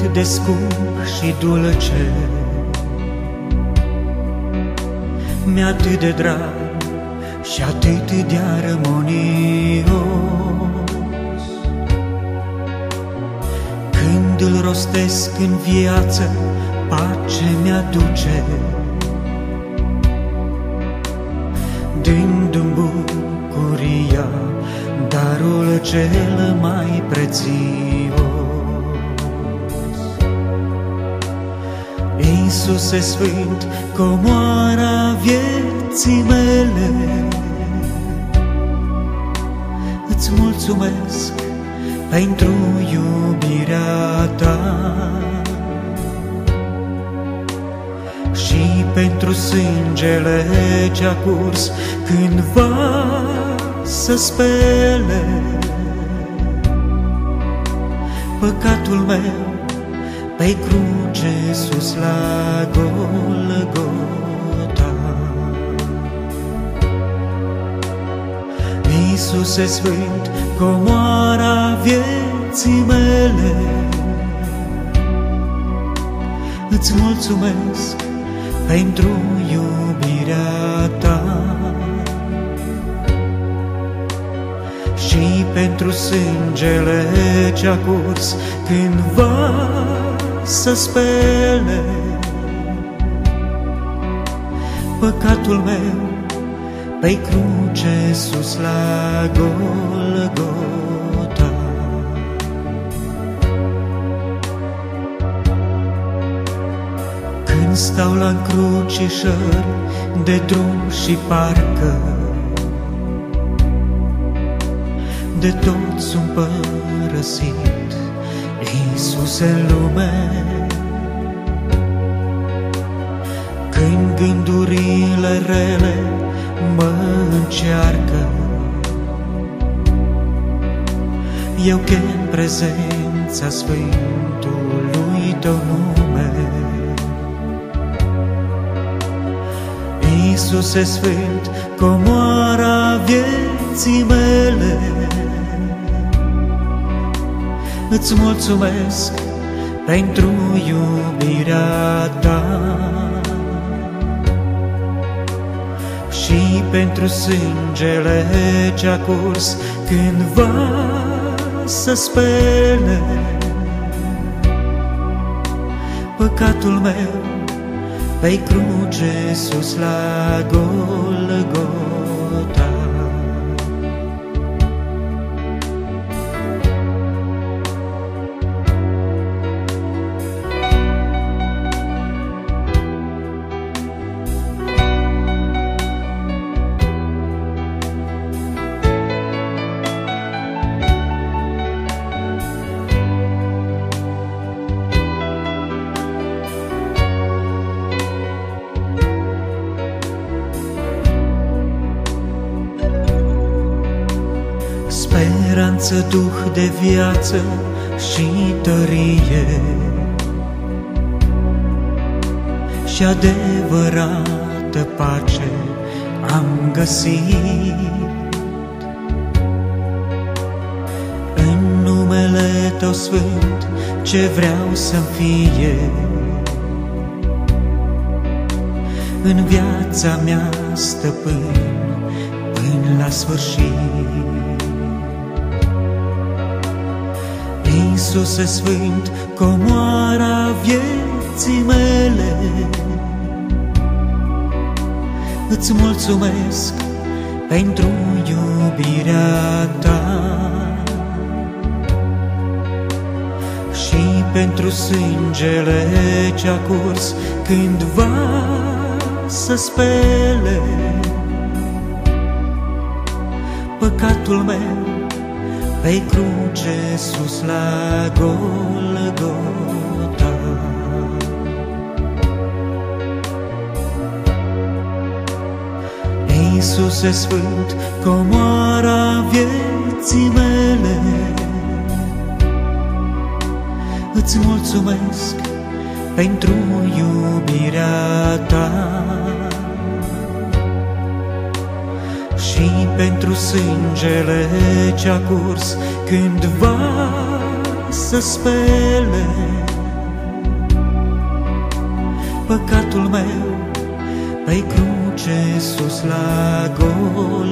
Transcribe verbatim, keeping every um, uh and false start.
atât de scump și dulce, mi-e atât de drag și atât de armonios. Când îl rostesc în viață, pace mi-aduce, dându-mi bucuria, darul cel mai prețios. Iisuse Sfânt, comoara vieții mele, îți mulțumesc pentru iubirea ta și pentru sângele ce-a curs cândva să spele păcatul meu pe cruce sus la Golgota. Iisuse Sfânt, comoara vieții mele, îți mulțumesc pentru iubirea ta și pentru sângele ce-a curs cândva să spele păcatul meu pe cruce sus la Golgota. Când stau la încrucișări de drum și parcă de tot sunt părăsit, Iisuse, în lume, când gândurile rele mă încearcă, eu chem prezența Sfântului Tău nume. Iisuse Sfânt, comoara vieții mele, îți mulțumesc pentru iubirea ta și pentru sângele ce-a curs cândva să spele păcatul meu pe cruce sus la Golgota. Speranță, duh de viață și tărie și adevărată pace am găsit în numele Tău Sfânt, ce vreau să-mi fie în viața mea stăpân până la sfârșit. Iisuse Sfânt, comoara vieții mele, îți mulțumesc pentru iubirea ta și pentru sângele ce-a curs cândva să spele păcatul meu pe cruce sus la Golgota. Iisuse Sfânt, comoara vieții mele, îți mulțumesc pentru iubirea ta și pentru sângele ce-a curs cândva să spele păcatul meu, pe cruce sus la Golgota.